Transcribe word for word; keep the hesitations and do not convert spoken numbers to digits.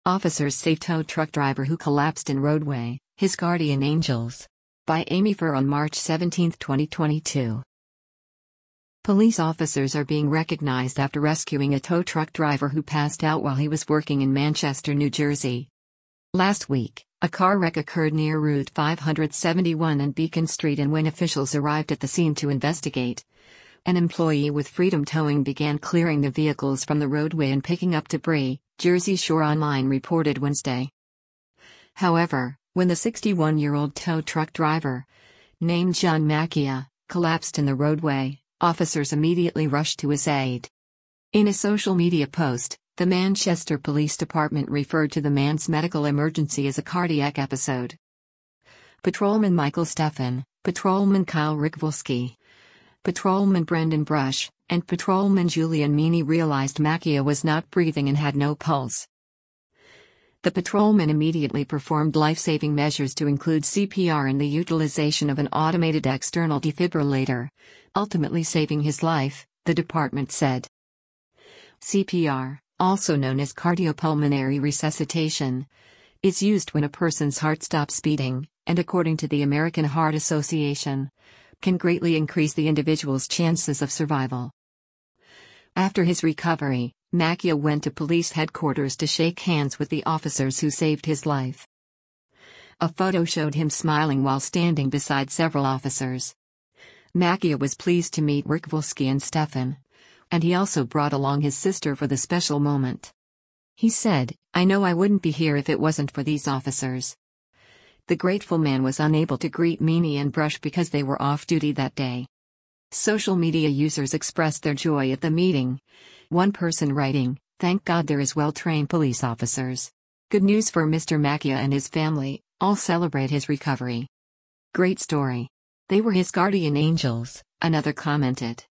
Officers save tow truck driver who collapsed in roadway, his guardian angels. By Amy Furr on March seventeenth, twenty twenty-two. Police officers are being recognized after rescuing a tow truck driver who passed out while he was working in Manchester, New Jersey. Last week, a car wreck occurred near Route five seventy-one and Beacon Street, and when officials arrived at the scene to investigate, an employee with Freedom Towing began clearing the vehicles from the roadway and picking up debris, Jersey Shore Online reported Wednesday. However, when the sixty-one-year-old tow truck driver, named John Macchia, collapsed in the roadway, officers immediately rushed to his aid. In a social media post, the Manchester Police Department referred to the man's medical emergency as a cardiac episode. Patrolman Michael Stephan, Patrolman Kyle Rickwolski, Patrolman Brendan Brush, and Patrolman Julian Meany realized Macchia was not breathing and had no pulse. The patrolman immediately performed life-saving measures to include C P R and the utilization of an automated external defibrillator, ultimately saving his life, the department said. C P R, also known as cardiopulmonary resuscitation, is used when a person's heart stops beating, and according to the American Heart Association, can greatly increase the individual's chances of survival. After his recovery, Macchia went to police headquarters to shake hands with the officers who saved his life. A photo showed him smiling while standing beside several officers. Macchia was pleased to meet Rickwolski and Stephan, and he also brought along his sister for the special moment. He said, "I know I wouldn't be here if it wasn't for these officers." The grateful man was unable to greet Meany and Brush because they were off duty that day. Social media users expressed their joy at the meeting, one person writing, "Thank God there is well-trained police officers. Good news for Mister Macchia and his family, all celebrate his recovery. Great story. They were his guardian angels," another commented.